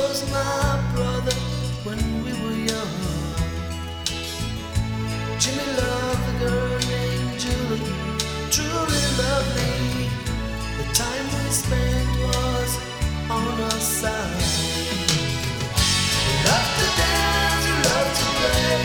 was my brother when we were young. Jimmy loved a girl named Julie, truly lovely. The time we spent was on our side. We loved to dance, we loved to play.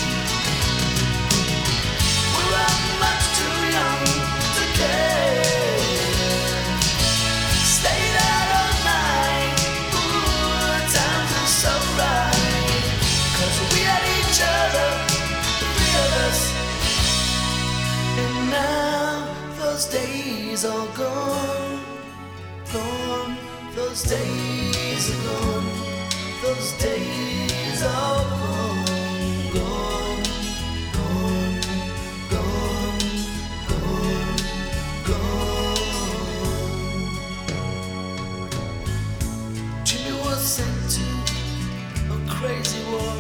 We were much too young to care. Stayed out all night, ooh, the times were so right. 'Cause we had each other, the three of us. And now those days are gone, gone. Those days are gone. Those days are gone, gone, gone, gone, gone, gone. Jimmy was sent to a crazy war.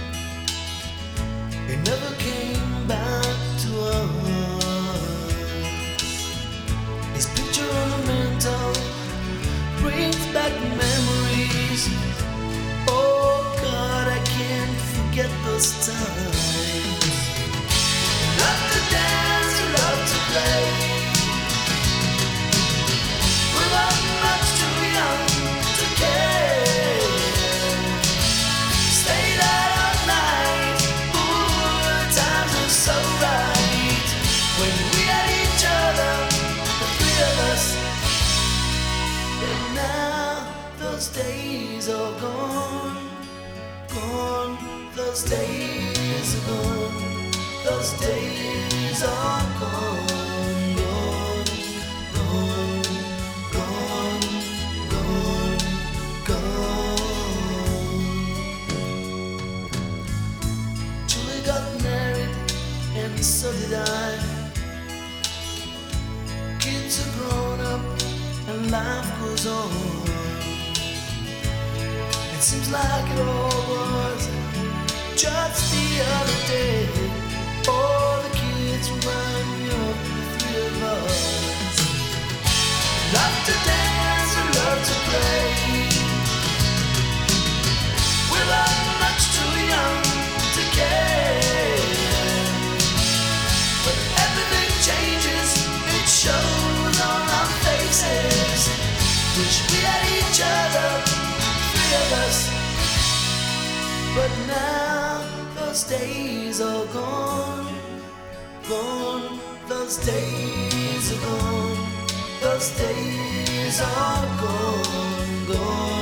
He never came back to us. His picture on the mantle brings back memories. Oh God, I can't forget those times. Love to dance, love to play. We were much too young to care. Stayed out all night, ooh, the times were so right. When we had each other, the three of us. But now those days are gone, gone. Those days are gone. Those days are gone, gone, gone, gone, gone, gone. Julie got married, and so did I. Kids are grown up, and life goes on. It seems like it all was just the other day. All the kids remind me of the three of us. Love to dance and love to play. We were much too young to care. But everything changes, it shows on our faces. Wish we had each other, three of us. But now those days are gone, gone. Those days are gone. Those days are gone, gone.